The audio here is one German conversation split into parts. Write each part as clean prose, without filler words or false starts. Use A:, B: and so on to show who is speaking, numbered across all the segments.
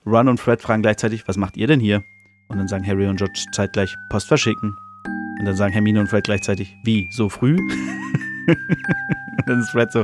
A: Ron und Fred fragen gleichzeitig, was macht ihr denn hier? Und dann sagen Harry und George zeitgleich, Post verschicken. Und dann sagen Hermine und Fred gleichzeitig, wie, so früh? Und dann ist Fred so...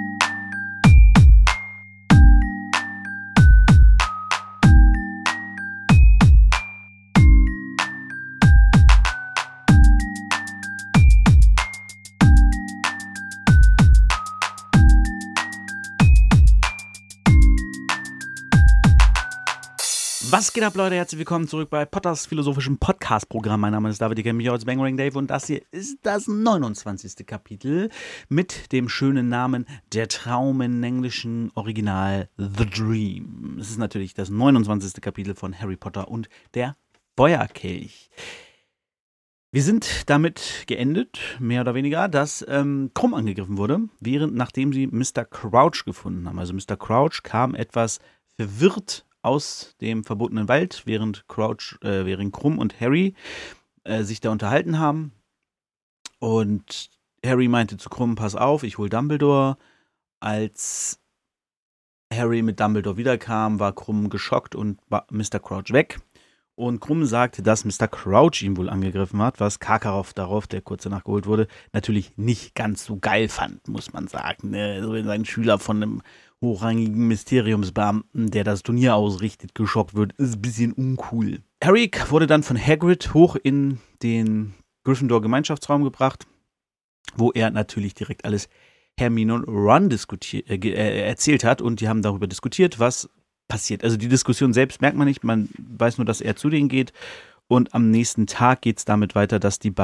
A: Was geht ab, Leute? Herzlich willkommen zurück bei Potters philosophischem Podcast-Programm. Mein Name ist David, ich kenne mich als Bangering Dave und das hier ist das 29. Kapitel mit dem schönen Namen Der Traum im englischen Original The Dream. Es ist natürlich das 29. Kapitel von Harry Potter und der Feuerkelch. Wir sind damit geendet, mehr oder weniger, dass Krumm angegriffen wurde, nachdem sie Mr. Crouch gefunden haben. Also Mr. Crouch kam etwas verwirrt aus dem verbotenen Wald, während Krumm und Harry sich da unterhalten haben. Und Harry meinte zu Krumm, pass auf, ich hol Dumbledore. Als Harry mit Dumbledore wiederkam, war Krumm geschockt und war Mr. Crouch weg. Und Krumm sagte, dass Mr. Crouch ihn wohl angegriffen hat, was Karkaroff darauf, der kurz danach geholt wurde, natürlich nicht ganz so geil fand, muss man sagen. So wenn sein Schüler von einem hochrangigen Mysteriumsbeamten, der das Turnier ausrichtet, geschockt wird, ist ein bisschen uncool. Harry wurde dann von Hagrid hoch in den Gryffindor-Gemeinschaftsraum gebracht, wo er natürlich direkt alles Hermine und Ron erzählt hat und die haben darüber diskutiert, was passiert. Also die Diskussion selbst merkt man nicht, man weiß nur, dass er zu denen geht und am nächsten Tag geht es damit weiter, dass die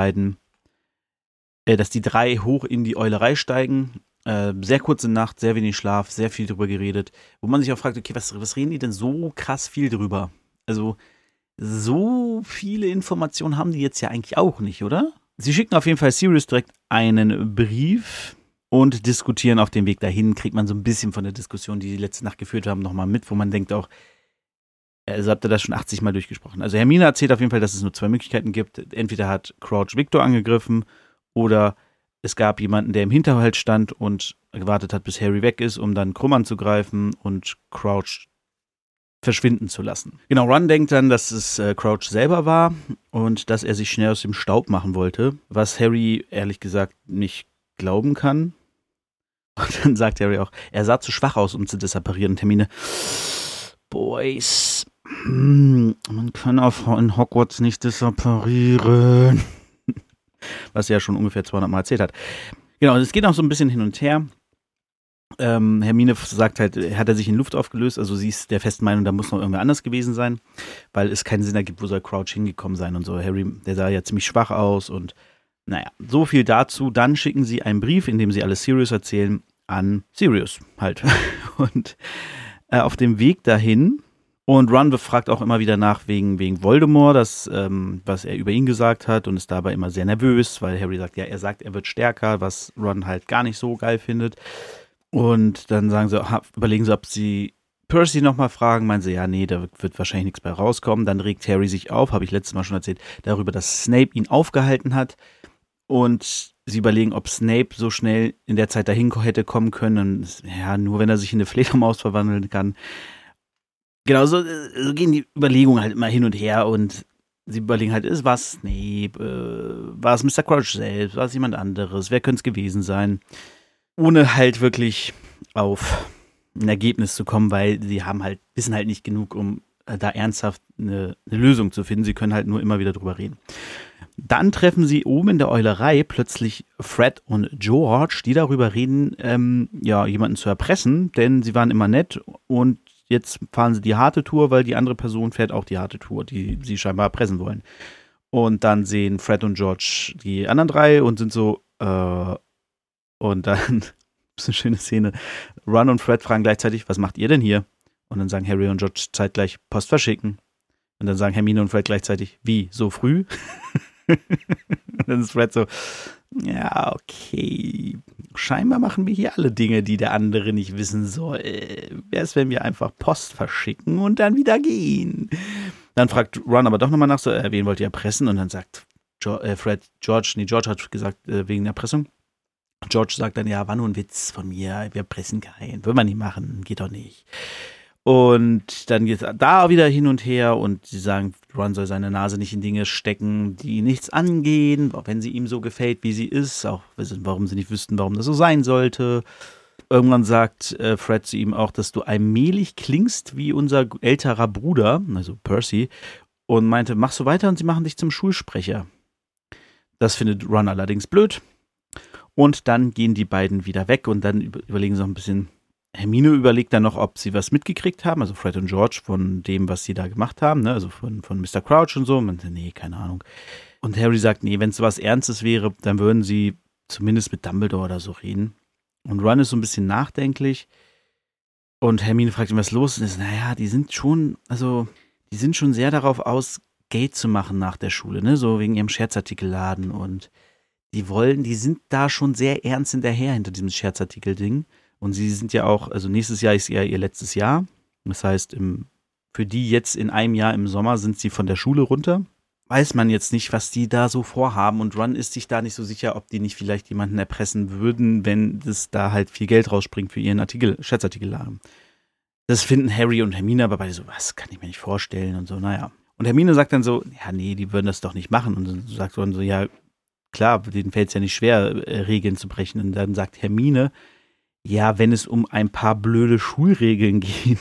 A: drei hoch in die Eulerei steigen. Sehr kurze Nacht, sehr wenig Schlaf, sehr viel drüber geredet, wo man sich auch fragt, okay, was reden die denn so krass viel drüber? Also so viele Informationen haben die jetzt ja eigentlich auch nicht, oder? Sie schicken auf jeden Fall Sirius direkt einen Brief und diskutieren auf dem Weg dahin, kriegt man so ein bisschen von der Diskussion, die letzte Nacht geführt haben, nochmal mit, wo man denkt auch, also habt ihr das schon 80 Mal durchgesprochen. Also Hermine erzählt auf jeden Fall, dass es nur zwei Möglichkeiten gibt. Entweder hat Crouch Victor angegriffen oder es gab jemanden, der im Hinterhalt stand und gewartet hat, bis Harry weg ist, um dann Krumm anzugreifen und Crouch verschwinden zu lassen. Genau, Ron denkt dann, dass es Crouch selber war und dass er sich schnell aus dem Staub machen wollte, was Harry ehrlich gesagt nicht glauben kann. Und dann sagt Harry auch, er sah zu schwach aus, um zu disapparieren. Und Hermine, Boys, man kann in Hogwarts nicht disapparieren. Was er ja schon ungefähr 200 Mal erzählt hat. Genau, es geht auch so ein bisschen hin und her. Hermine sagt halt, hat er sich in Luft aufgelöst, also sie ist der festen Meinung, da muss noch irgendwer anders gewesen sein, weil es keinen Sinn ergibt, wo soll Crouch hingekommen sein und so. Harry, der sah ja ziemlich schwach aus und naja, so viel dazu. Dann schicken sie einen Brief, in dem sie alles Sirius erzählen, an Sirius halt. Und auf dem Weg dahin, und Ron fragt auch immer wieder nach wegen Voldemort, was er über ihn gesagt hat und ist dabei immer sehr nervös, weil Harry sagt, ja, er wird stärker, was Ron halt gar nicht so geil findet. Und dann überlegen sie, ob sie Percy nochmal fragen, meinen sie, ja, nee, da wird wahrscheinlich nichts bei rauskommen. Dann regt Harry sich auf, habe ich letztes Mal schon erzählt, darüber, dass Snape ihn aufgehalten hat. Und sie überlegen, ob Snape so schnell in der Zeit dahin hätte kommen können. Und, ja, nur wenn er sich in eine Fledermaus verwandeln kann. Genau, so gehen die Überlegungen halt immer hin und her und sie überlegen halt, war es Snape, war es Mr. Crouch selbst, war es jemand anderes, wer könnte es gewesen sein? Ohne halt wirklich auf ein Ergebnis zu kommen, weil sie wissen halt nicht genug, um da ernsthaft eine Lösung zu finden. Sie können halt nur immer wieder drüber reden. Dann treffen sie oben in der Eulerei plötzlich Fred und George, die darüber reden, jemanden zu erpressen, denn sie waren immer nett und jetzt fahren sie die harte Tour, weil die andere Person fährt auch die harte Tour, die sie scheinbar erpressen wollen. Und dann sehen Fred und George die anderen drei und sind so, und dann, das ist eine schöne Szene, Ron und Fred fragen gleichzeitig, was macht ihr denn hier? Und dann sagen Harry und George zeitgleich Post verschicken. Und dann sagen Hermine und Fred gleichzeitig, wie, so früh? Und dann ist Fred so, ja, okay, scheinbar machen wir hier alle Dinge, die der andere nicht wissen soll. Wäre es, wenn wir einfach Post verschicken und dann wieder gehen? Dann fragt Ron aber doch nochmal nach, so, wen wollt ihr erpressen? Und dann sagt George hat gesagt, wegen der Erpressung. George sagt dann, ja, war nur ein Witz von mir, wir pressen keinen, will man nicht machen, geht doch nicht. Und dann geht es da wieder hin und her und sie sagen, Ron soll seine Nase nicht in Dinge stecken, die ihn nichts angehen, auch wenn sie ihm so gefällt, wie sie ist, auch warum sie nicht wüssten, warum das so sein sollte. Irgendwann sagt Fred zu ihm auch, dass du allmählich klingst wie unser älterer Bruder, also Percy, und meinte, mach so weiter und sie machen dich zum Schulsprecher. Das findet Ron allerdings blöd. Und dann gehen die beiden wieder weg und dann überlegen sie noch ein bisschen. Hermine überlegt dann noch, ob sie was mitgekriegt haben, also Fred und George, von dem, was sie da gemacht haben, ne? Also von Mr. Crouch und so. Und man sagt, nee, keine Ahnung. Und Harry sagt, nee, wenn es was Ernstes wäre, dann würden sie zumindest mit Dumbledore oder so reden. Und Ron ist so ein bisschen nachdenklich. Und Hermine fragt ihn, was los ist. Naja, die sind schon sehr darauf aus, Geld zu machen nach der Schule, ne? So wegen ihrem Scherzartikelladen. Und die sind da schon sehr ernst hinterher hinter diesem Scherzartikel-Ding. Und sie sind ja auch, also nächstes Jahr ist ja ihr letztes Jahr. Das heißt, für die jetzt in einem Jahr im Sommer sind sie von der Schule runter. Weiß man jetzt nicht, was die da so vorhaben. Und Ron ist sich da nicht so sicher, ob die nicht vielleicht jemanden erpressen würden, wenn das da halt viel Geld rausspringt für ihren Scherzartikelladen. Das finden Harry und Hermine aber beide so, was kann ich mir nicht vorstellen und so, naja. Und Hermine sagt dann so, ja, nee, die würden das doch nicht machen. Und dann sagt Ron so, ja, klar, denen fällt es ja nicht schwer, Regeln zu brechen. Und dann sagt Hermine, ja, wenn es um ein paar blöde Schulregeln geht.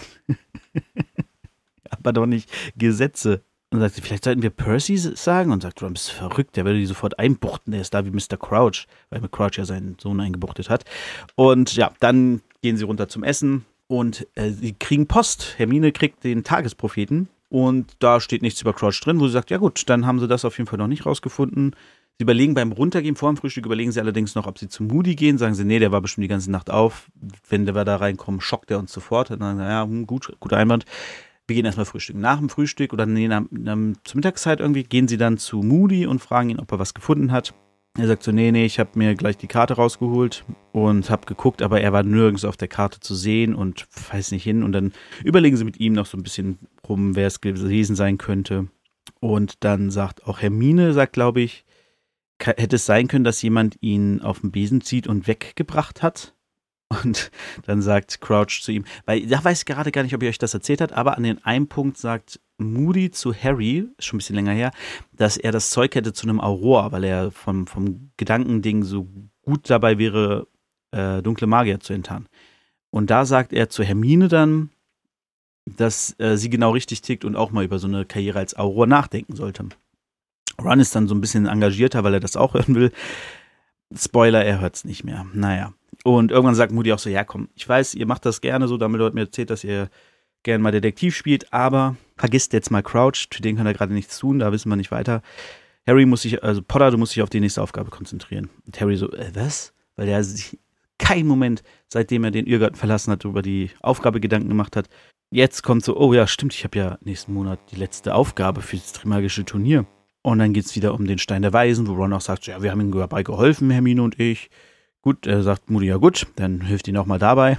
A: Aber doch nicht Gesetze. Und sagt sie, vielleicht sollten wir Percy sagen. Und sagt, Ron, bist du verrückt, der würde die sofort einbuchten. Der ist da wie Mr. Crouch, weil Crouch ja seinen Sohn eingebuchtet hat. Und ja, dann gehen sie runter zum Essen und sie kriegen Post. Hermine kriegt den Tagespropheten und da steht nichts über Crouch drin, wo sie sagt, ja gut, dann haben sie das auf jeden Fall noch nicht rausgefunden. Sie überlegen beim Runtergehen, vor dem Frühstück, überlegen sie allerdings noch, ob sie zu Moody gehen. Sagen sie, nee, der war bestimmt die ganze Nacht auf. Wenn wir da reinkommen, schockt er uns sofort. Dann sagen sie, ja, guter Einwand. Wir gehen erstmal frühstücken. Nach dem Frühstück oder zur Mittagszeit irgendwie gehen sie dann zu Moody und fragen ihn, ob er was gefunden hat. Er sagt so, nee, ich habe mir gleich die Karte rausgeholt und habe geguckt, aber er war nirgends auf der Karte zu sehen und weiß nicht hin. Und dann überlegen sie mit ihm noch so ein bisschen rum, wer es gewesen sein könnte. Und dann sagt auch Hermine, glaube ich, hätte es sein können, dass jemand ihn auf den Besen zieht und weggebracht hat? Und dann sagt Crouch zu ihm, weil da weiß ich gerade gar nicht, ob ihr euch das erzählt habt, aber an den einen Punkt sagt Moody zu Harry, ist schon ein bisschen länger her, dass er das Zeug hätte zu einem Auror, weil er vom Gedankending so gut dabei wäre, dunkle Magier zu enttarnen. Und da sagt er zu Hermine dann, dass sie genau richtig tickt und auch mal über so eine Karriere als Auror nachdenken sollte. Ron ist dann so ein bisschen engagierter, weil er das auch hören will. Spoiler, er hört es nicht mehr. Naja. Und irgendwann sagt Moody auch so, ja komm, ich weiß, ihr macht das gerne so, damit hat mir erzählt, dass ihr gerne mal Detektiv spielt, aber vergisst jetzt mal Crouch, für den kann er gerade nichts tun, da wissen wir nicht weiter. Potter, du musst dich auf die nächste Aufgabe konzentrieren. Und Harry so, was? Weil er sich keinen Moment, seitdem er den Irrgarten verlassen hat, über die Aufgabe Gedanken gemacht hat. Jetzt kommt so, oh ja, stimmt, ich habe ja nächsten Monat die letzte Aufgabe für das Trimagische Turnier. Und dann geht es wieder um den Stein der Weisen, wo Ron auch sagt, ja, wir haben ihm dabei geholfen, Hermine und ich. Gut, sagt Moody, ja gut, dann hilft ihn auch mal dabei.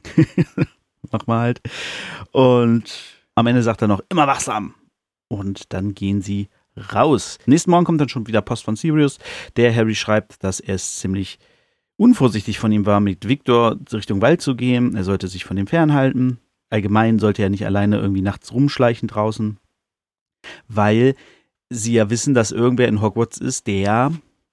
A: Mach mal halt. Und am Ende sagt er noch, immer wachsam. Und dann gehen sie raus. Nächsten Morgen kommt dann schon wieder Post von Sirius, der Harry schreibt, dass er es ziemlich unvorsichtig von ihm war, mit Victor Richtung Wald zu gehen. Er sollte sich von dem fernhalten. Allgemein sollte er nicht alleine irgendwie nachts rumschleichen draußen, weil sie ja wissen, dass irgendwer in Hogwarts ist, der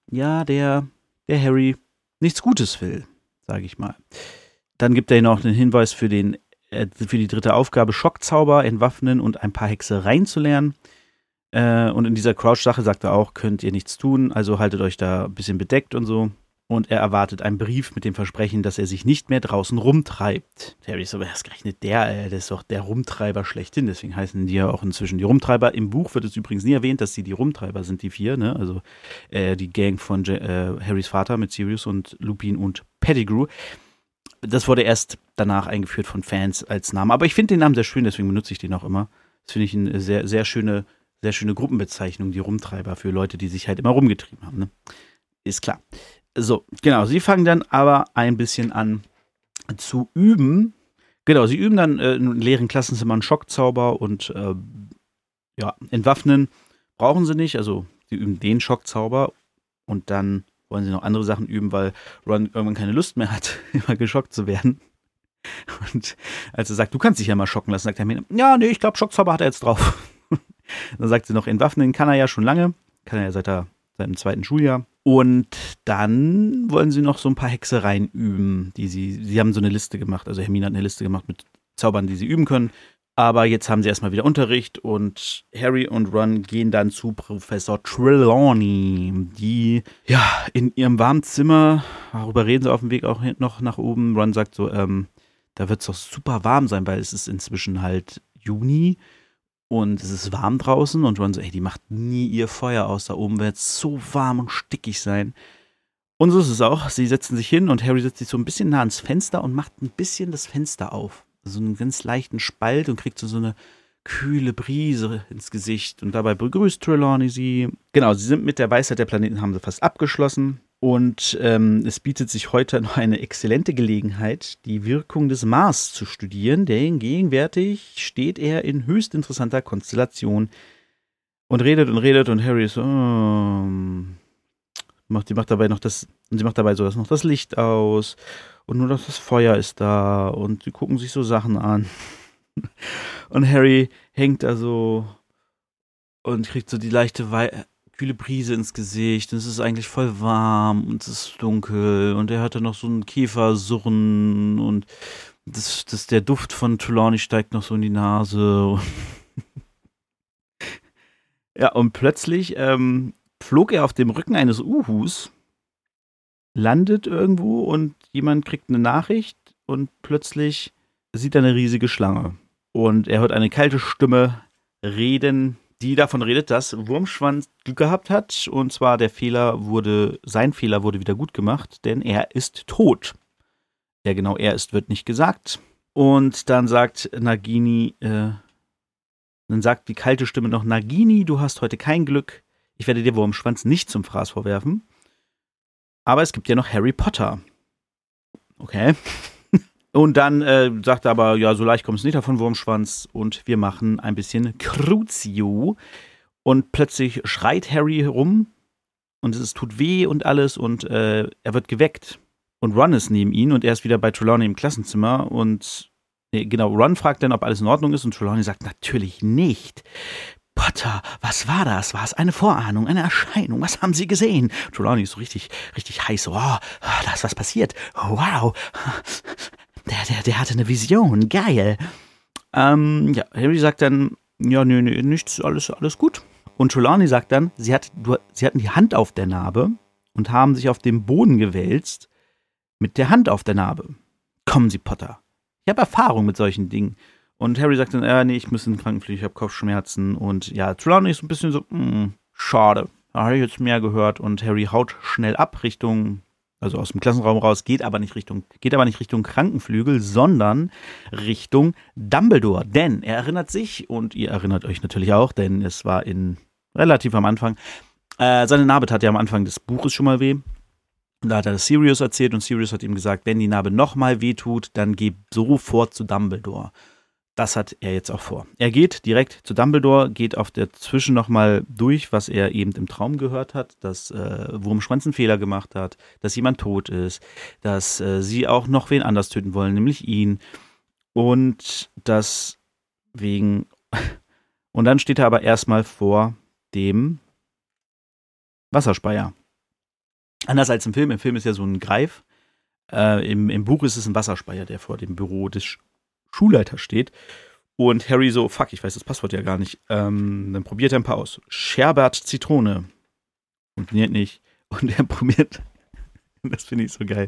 A: Harry nichts Gutes will, sage ich mal. Dann gibt er noch einen Hinweis für die dritte Aufgabe, Schockzauber entwaffnen und ein paar Hexereien zu lernen. Und in dieser Crouch-Sache sagt er auch, könnt ihr nichts tun, also haltet euch da ein bisschen bedeckt und so. Und er erwartet einen Brief mit dem Versprechen, dass er sich nicht mehr draußen rumtreibt. Harry ist so, was gerechnet der ist doch der Rumtreiber schlechthin. Deswegen heißen die ja auch inzwischen die Rumtreiber. Im Buch wird es übrigens nie erwähnt, dass sie die Rumtreiber sind, die 4. Ne? Also die Gang von Harrys Vater mit Sirius und Lupin und Pettigrew. Das wurde erst danach eingeführt von Fans als Name. Aber ich finde den Namen sehr schön, deswegen benutze ich den auch immer. Das finde ich eine sehr, sehr schöne Gruppenbezeichnung, die Rumtreiber, für Leute, die sich halt immer rumgetrieben haben. Ne? Ist klar. So, genau, sie fangen dann aber ein bisschen an zu üben. Genau, sie üben dann in leeren Klassenzimmer einen Schockzauber und entwaffnen brauchen sie nicht. Also sie üben den Schockzauber und dann wollen sie noch andere Sachen üben, weil Ron irgendwann keine Lust mehr hat, immer geschockt zu werden. Und als er sagt, du kannst dich ja mal schocken lassen, sagt Hermine, ja, nee, ich glaube, Schockzauber hat er jetzt drauf. Dann sagt sie noch, entwaffnen kann er ja schon lange. Kann er ja seit seinem 2. Schuljahr. Und dann wollen sie noch so ein paar Hexereien üben, die sie haben so eine Liste gemacht. Also Hermine hat eine Liste gemacht mit Zaubern, die sie üben können. Aber jetzt haben sie erstmal wieder Unterricht und Harry und Ron gehen dann zu Professor Trelawney, die ja in ihrem warmen Zimmer, darüber reden sie auf dem Weg auch noch nach oben. Ron sagt so, da wird es doch super warm sein, weil es ist inzwischen halt Juni und es ist warm draußen. Und Ron so, ey, die macht nie ihr Feuer aus, da oben wird es so warm und stickig sein. Und so ist es auch. Sie setzen sich hin und Harry setzt sich so ein bisschen nah ans Fenster und macht ein bisschen das Fenster auf. So einen ganz leichten Spalt und kriegt so eine kühle Brise ins Gesicht. Und dabei begrüßt Trelawney sie. Genau, sie sind mit der Weisheit der Planeten, haben sie fast abgeschlossen. Und es bietet sich heute noch eine exzellente Gelegenheit, die Wirkung des Mars zu studieren, denn gegenwärtig steht er in höchst interessanter Konstellation und redet und Harry ist so, sie macht dabei so noch das Licht aus und nur noch das Feuer ist da und sie gucken sich so Sachen an. Und Harry hängt da so und kriegt so die leichte kühle Brise ins Gesicht und es ist eigentlich voll warm und es ist dunkel und er hat dann noch so einen Kiefersurren und der Duft von Trelawney steigt noch so in die Nase. Ja, und plötzlich flog er auf dem Rücken eines Uhus, landet irgendwo und jemand kriegt eine Nachricht und plötzlich sieht er eine riesige Schlange. Und er hört eine kalte Stimme reden, die davon redet, dass Wurmschwanz Glück gehabt hat. Und zwar sein Fehler wurde wieder gut gemacht, denn er ist tot. Wer genau er ist, wird nicht gesagt. Und dann sagt Nagini, dann sagt die kalte Stimme noch, Nagini, du hast heute kein Glück. Ich werde dir Wurmschwanz nicht zum Fraß vorwerfen. Aber es gibt ja noch Harry Potter. Okay. Und dann sagt er aber, ja, so leicht kommt es nicht davon, Wurmschwanz. Und wir machen ein bisschen Crucio. Und plötzlich schreit Harry herum. Und es tut weh und alles. Und er wird geweckt. Und Ron ist neben ihn. Und er ist wieder bei Trelawney im Klassenzimmer. Und Ron fragt dann, ob alles in Ordnung ist. Und Trelawney sagt, natürlich nicht. Potter, was war das? War es eine Vorahnung, eine Erscheinung? Was haben Sie gesehen? Trelawney ist so richtig, richtig heiß. Oh, da ist was passiert. Wow. Der hatte eine Vision. Geil. Harry sagt dann, ja, nee, nichts, alles gut. Und Trelawney sagt dann, sie hatten die Hand auf der Narbe und haben sich auf den Boden gewälzt mit der Hand auf der Narbe. Kommen Sie, Potter. Ich habe Erfahrung mit solchen Dingen. Und Harry sagt dann, nee, ich muss in den Krankenpflege, ich habe Kopfschmerzen. Und ja, Trelawney ist so ein bisschen so, schade. Da habe ich jetzt mehr gehört. Und Harry haut schnell ab also aus dem Klassenraum raus, geht aber nicht Richtung Krankenflügel, sondern Richtung Dumbledore. Denn er erinnert sich, und ihr erinnert euch natürlich auch, denn es war relativ am Anfang, seine Narbe tat ja am Anfang des Buches schon mal weh. Da hat er das Sirius erzählt und Sirius hat ihm gesagt, wenn die Narbe nochmal weh tut, dann geh sofort zu Dumbledore. Das hat er jetzt auch vor. Er geht direkt zu Dumbledore, geht auf der Zwischen nochmal durch, was er eben im Traum gehört hat, dass Wurmschwanz einen Fehler gemacht hat, dass jemand tot ist, dass sie auch noch wen anders töten wollen, nämlich ihn. Und und dann steht er aber erstmal vor dem Wasserspeier. Anders als im Film. Im Film ist ja so ein Greif. Im Buch ist es ein Wasserspeier, der vor dem Büro des Schulleiter steht. Und Harry so, fuck, ich weiß das Passwort ja gar nicht. Dann probiert er ein paar aus. Sherbert Zitrone. Funktioniert nicht. Und er probiert, das finde ich so geil,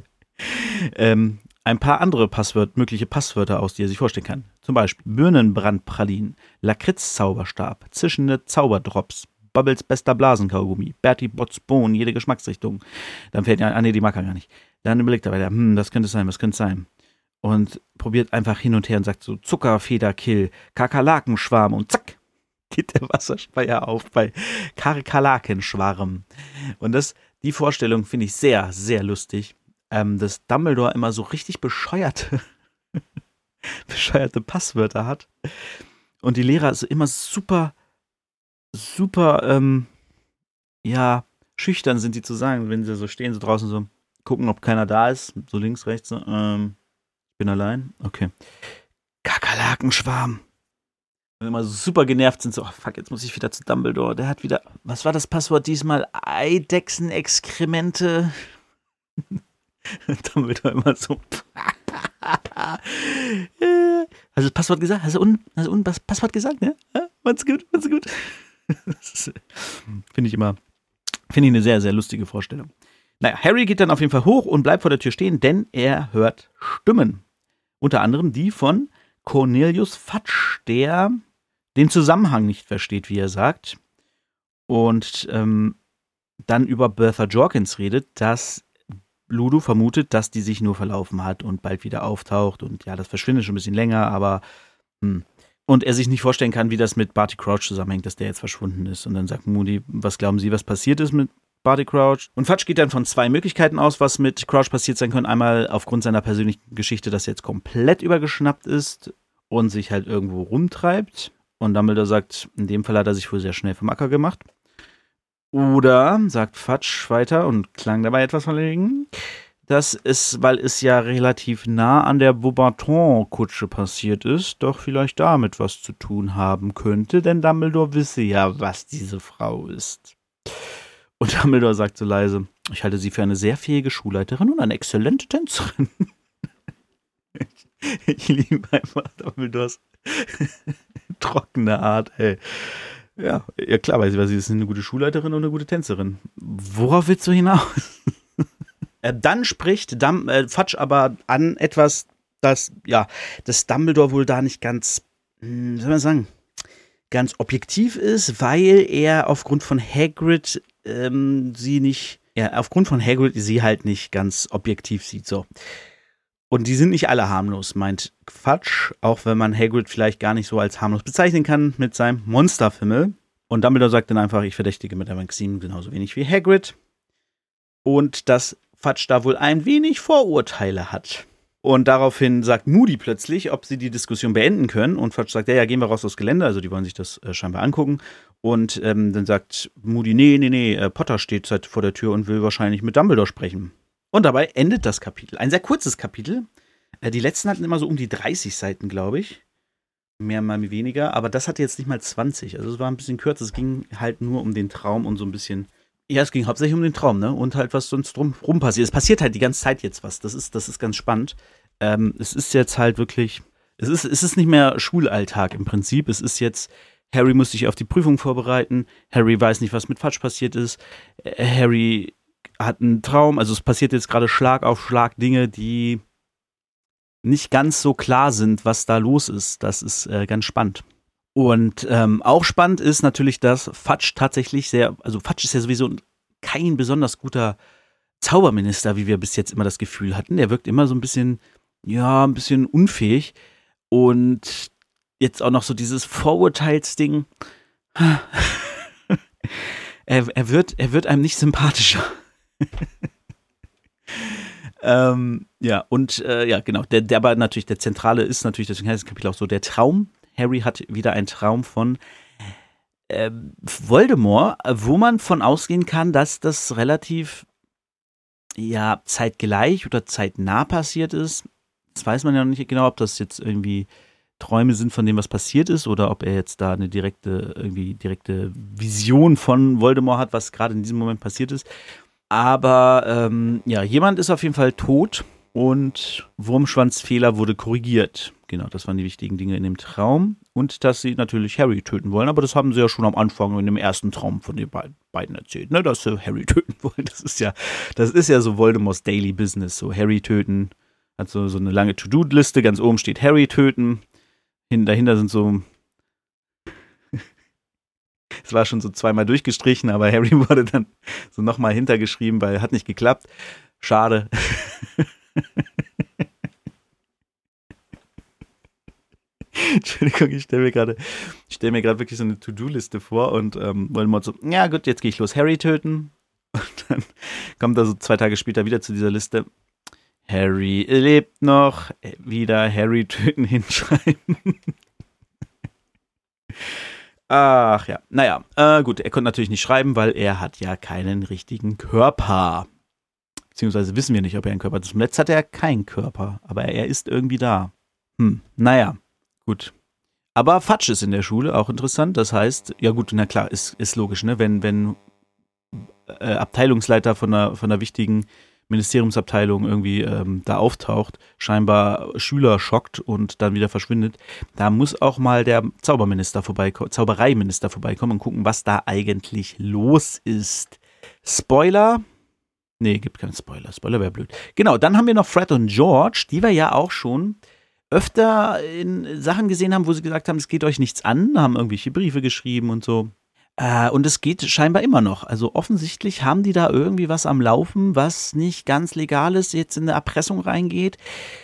A: ein paar andere mögliche Passwörter aus, die er sich vorstellen kann. Zum Beispiel Birnenbrandpralinen, Lakritz-Zauberstab, zischende Zauberdrops, Bubbles bester Blasenkaugummi, Bertie Botts Bohnen, jede Geschmacksrichtung. Dann fällt er, nee, die mag er gar nicht. Dann überlegt er weiter, was könnte es sein? Und probiert einfach hin und her und sagt so Zuckerfederkill, Kakerlakenschwarm und zack, geht der Wasserspeier auf bei Kakerlakenschwarm. Und die Vorstellung finde ich sehr, sehr lustig, dass Dumbledore immer so richtig bescheuerte Passwörter hat und die Lehrer also immer super, super, schüchtern sind, die zu sagen, wenn sie so stehen, so draußen so gucken, ob keiner da ist, so links, rechts, so, Bin allein? Okay. Kakerlakenschwarm. Wenn immer so super genervt sind, so, oh fuck, jetzt muss ich wieder zu Dumbledore. Der hat wieder, was war das Passwort diesmal? Eidechsenexkremente. Dumbledore immer so. Hast du das Passwort gesagt? Hast du Passwort gesagt, ne? Mach's gut. Finde ich eine sehr, sehr lustige Vorstellung. Naja, Harry geht dann auf jeden Fall hoch und bleibt vor der Tür stehen, denn er hört Stimmen. Unter anderem die von Cornelius Fudge, der den Zusammenhang nicht versteht, wie er sagt. Und dann über Bertha Jorkins redet, dass Ludo vermutet, dass die sich nur verlaufen hat und bald wieder auftaucht. Und ja, das verschwindet schon ein bisschen länger, aber und er sich nicht vorstellen kann, wie das mit Barty Crouch zusammenhängt, dass der jetzt verschwunden ist. Und dann sagt Moody, was glauben Sie, was passiert ist mit Barty Crouch? Und Fudge geht dann von 2 Möglichkeiten aus, was mit Crouch passiert sein könnte. Einmal aufgrund seiner persönlichen Geschichte, dass er jetzt komplett übergeschnappt ist und sich halt irgendwo rumtreibt. Und Dumbledore sagt, in dem Fall hat er sich wohl sehr schnell vom Acker gemacht. Oder, sagt Fudge weiter und klang dabei etwas verlegen, das ist, weil es ja relativ nah an der Beauxbaton-Kutsche passiert ist, doch vielleicht damit was zu tun haben könnte, denn Dumbledore wisse ja, was diese Frau ist. Und Dumbledore sagt so leise, ich halte sie für eine sehr fähige Schulleiterin und eine exzellente Tänzerin. Ich liebe einfach Dumbledores trockene Art, ey. Ja, klar, weil sie ist eine gute Schulleiterin und eine gute Tänzerin. Worauf willst du hinaus? Dann spricht Fudge aber an etwas, das Dumbledore wohl da nicht ganz, wie soll man sagen, ganz objektiv ist, weil er aufgrund von Hagrid sie halt nicht ganz objektiv sieht, so. Und die sind nicht alle harmlos, meint Fudge, auch wenn man Hagrid vielleicht gar nicht so als harmlos bezeichnen kann mit seinem Monsterfimmel. Und Dumbledore sagt dann einfach, ich verdächtige mit der Maxim genauso wenig wie Hagrid. Und dass Fudge da wohl ein wenig Vorurteile hat. Und daraufhin sagt Moody plötzlich, ob sie die Diskussion beenden können. Und Fudge sagt, ja, gehen wir raus aufs Gelände. Also die wollen sich das scheinbar angucken. Und dann sagt Moody, nee, Potter steht vor der Tür und will wahrscheinlich mit Dumbledore sprechen. Und dabei endet das Kapitel. Ein sehr kurzes Kapitel. Die letzten hatten immer so um die 30 Seiten, glaube ich. Mehr, mal weniger. Aber das hatte jetzt nicht mal 20. Also es war ein bisschen kürzer. Es ging halt nur um den Traum und so ein bisschen. Ja, es ging hauptsächlich um den Traum, ne? Und halt, was sonst drumherum passiert. Es passiert halt die ganze Zeit jetzt was. Das ist ganz spannend. Es ist jetzt halt wirklich. Es ist nicht mehr Schulalltag im Prinzip. Es ist jetzt. Harry muss sich auf die Prüfung vorbereiten. Harry weiß nicht, was mit Fudge passiert ist. Harry hat einen Traum, also es passiert jetzt gerade Schlag auf Schlag Dinge, die nicht ganz so klar sind, was da los ist. Das ist ganz spannend. Und auch spannend ist natürlich, dass Fudge tatsächlich Fudge ist ja sowieso kein besonders guter Zauberminister, wie wir bis jetzt immer das Gefühl hatten. Der wirkt immer so ein bisschen unfähig. Und jetzt auch noch so dieses Vorurteilsding. Er wird einem nicht sympathischer. Genau. Aber natürlich der zentrale ist natürlich, deswegen heißt das Kapitel auch so, der Traum. Harry hat wieder einen Traum von Voldemort, wo man von ausgehen kann, dass das relativ zeitgleich oder zeitnah passiert ist. Das weiß man ja noch nicht genau, ob das jetzt irgendwie Träume sind von dem, was passiert ist, oder ob er jetzt da eine direkte Vision von Voldemort hat, was gerade in diesem Moment passiert ist. Aber jemand ist auf jeden Fall tot und Wurmschwanzfehler wurde korrigiert. Genau, das waren die wichtigen Dinge in dem Traum. Und dass sie natürlich Harry töten wollen, aber das haben sie ja schon am Anfang in dem ersten Traum von den beiden erzählt, ne, dass sie Harry töten wollen. Das ist ja so Voldemorts Daily Business, so Harry töten, hat so eine lange To-Do-Liste, ganz oben steht Harry töten, dahinter sind so es war schon so 2-mal durchgestrichen, aber Harry wurde dann so nochmal hintergeschrieben, weil hat nicht geklappt. Schade. Entschuldigung, ich stelle mir gerade wirklich so eine To-Do-Liste vor und Voldemort so, ja gut, jetzt gehe ich los, Harry töten. Und dann kommt er so 2 Tage später wieder zu dieser Liste. Harry lebt noch, wieder Harry töten hinschreiben. Ach ja, naja, gut, er konnte natürlich nicht schreiben, weil er hat ja keinen richtigen Körper. Beziehungsweise wissen wir nicht, ob er einen Körper hat. Zum Letzten hat er keinen Körper, aber er ist irgendwie da. Naja, gut. Aber Fatsch ist in der Schule, auch interessant. Das heißt, ja gut, na klar, ist logisch, ne? Wenn Abteilungsleiter von einer wichtigen Ministeriumsabteilung irgendwie da auftaucht, scheinbar Schüler schockt und dann wieder verschwindet, da muss auch mal der Zaubereiminister vorbeikommen und gucken, was da eigentlich los ist. Spoiler? Nee, gibt keinen Spoiler. Spoiler wäre blöd. Genau, dann haben wir noch Fred und George, die wir ja auch schon öfter in Sachen gesehen haben, wo sie gesagt haben, es geht euch nichts an, haben irgendwelche Briefe geschrieben und so. Und es geht scheinbar immer noch. Also offensichtlich haben die da irgendwie was am Laufen, was nicht ganz legal ist, jetzt in eine Erpressung reingeht.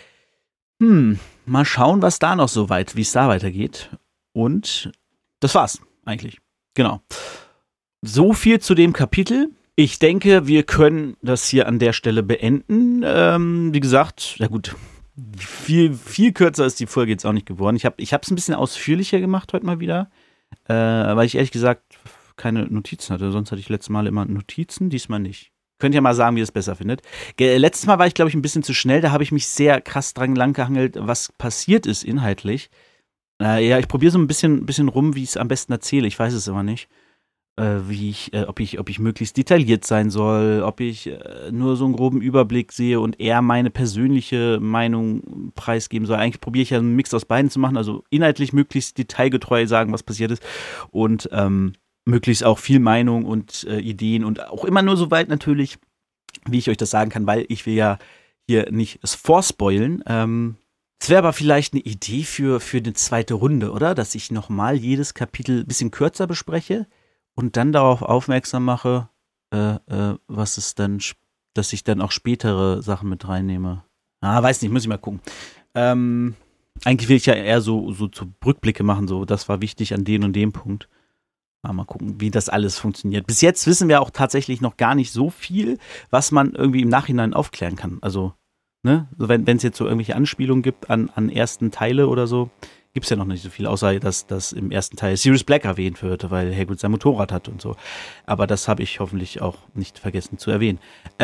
A: Mal schauen, was da noch so weit, wie es da weitergeht. Und das war's eigentlich. Genau. So viel zu dem Kapitel. Ich denke, wir können das hier an der Stelle beenden. Wie gesagt, ja gut, viel kürzer ist die Folge jetzt auch nicht geworden. Ich hab's ein bisschen ausführlicher gemacht heute mal wieder. Weil ich ehrlich gesagt keine Notizen hatte. Sonst hatte ich letztes Mal immer Notizen, diesmal nicht. Könnt ihr mal sagen, wie ihr es besser findet. Letztes Mal war ich, glaube ich, ein bisschen zu schnell. Da habe ich mich sehr krass dran langgehangelt, was passiert ist inhaltlich. Ja, ich probiere so ein bisschen rum, wie ich es am besten erzähle. Ich weiß es immer nicht. Ob ich möglichst detailliert sein soll, ob ich nur so einen groben Überblick sehe und eher meine persönliche Meinung preisgeben soll. Eigentlich probiere ich ja einen Mix aus beiden zu machen, also inhaltlich möglichst detailgetreu sagen, was passiert ist und möglichst auch viel Meinung und Ideen und auch immer nur so weit natürlich, wie ich euch das sagen kann, weil ich will ja hier nicht es vorspoilen. Es wäre aber vielleicht eine Idee für eine zweite Runde, oder? Dass ich nochmal jedes Kapitel ein bisschen kürzer bespreche und dann darauf aufmerksam mache, was es dann, dass ich dann auch spätere Sachen mit reinnehme. Weiß nicht, muss ich mal gucken. Eigentlich will ich ja eher so Rückblicke machen, so, das war wichtig an dem und dem Punkt. Mal gucken, wie das alles funktioniert. Bis jetzt wissen wir auch tatsächlich noch gar nicht so viel, was man irgendwie im Nachhinein aufklären kann. Also, ne, wenn es jetzt so irgendwelche Anspielungen gibt an ersten Teile oder so, gibt es ja noch nicht so viel, außer dass im ersten Teil Sirius Black erwähnt wird, weil Hagrid sein Motorrad hat und so. Aber das habe ich hoffentlich auch nicht vergessen zu erwähnen.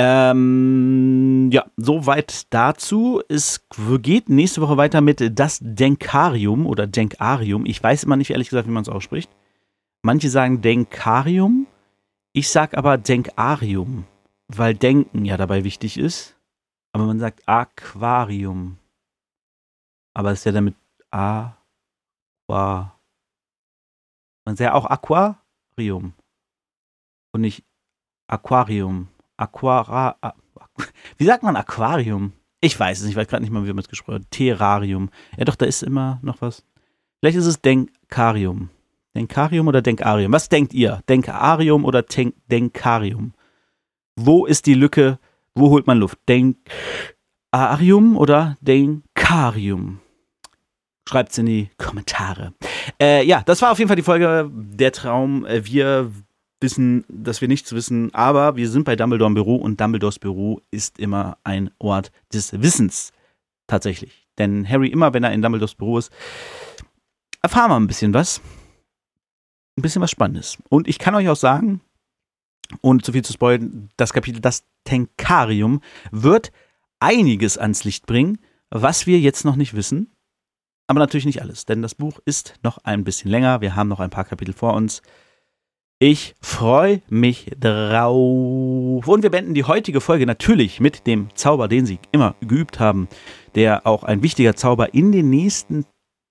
A: Ja, soweit dazu. Es geht nächste Woche weiter mit das Denkarium oder Denkarium. Ich weiß immer nicht, ehrlich gesagt, wie man es ausspricht. Manche sagen Denkarium, ich sag aber Denkarium, weil Denken ja dabei wichtig ist. Aber man sagt Aquarium. Aber es ist ja damit Man sagt ja auch Aquarium und nicht Aquarium. Wie sagt man Aquarium? Ich weiß es nicht, ich weiß gerade nicht mal, wie man es gesprochen hat. Terrarium. Ja doch, da ist immer noch was. Vielleicht ist es Denkarium. Denkarium oder Denkarium? Was denkt ihr? Denkarium oder Denkarium? Wo ist die Lücke? Wo holt man Luft? Denkarium oder Denkarium? Schreibt's in die Kommentare. Ja, das war auf jeden Fall die Folge Der Traum. Wir wissen, dass wir nichts wissen, aber wir sind bei Dumbledore im Büro und Dumbledores Büro ist immer ein Ort des Wissens. Tatsächlich. Denn Harry, immer wenn er in Dumbledores Büro ist, erfahren wir ein bisschen was. Ein bisschen was Spannendes. Und ich kann euch auch sagen, ohne zu viel zu spoilern, das Kapitel Das Denkarium wird einiges ans Licht bringen, was wir jetzt noch nicht wissen. Aber natürlich nicht alles, denn das Buch ist noch ein bisschen länger. Wir haben noch ein paar Kapitel vor uns. Ich freue mich drauf. Und wir beenden die heutige Folge natürlich mit dem Zauber, den Sie immer geübt haben, der auch ein wichtiger Zauber in den nächsten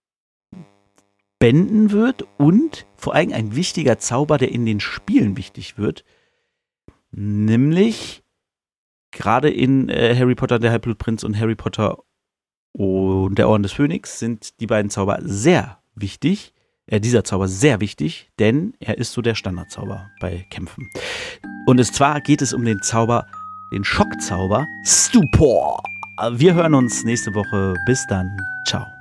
A: Bänden wird und vor allem ein wichtiger Zauber, der in den Spielen wichtig wird. Nämlich gerade in Harry Potter, der Halbblutprinz und Harry Potter und der Orden des Phönix sind die beiden Zauber sehr wichtig. Dieser Zauber sehr wichtig, denn er ist so der Standardzauber bei Kämpfen. Und zwar geht es um den Zauber, den Schockzauber Stupor. Wir hören uns nächste Woche. Bis dann. Ciao.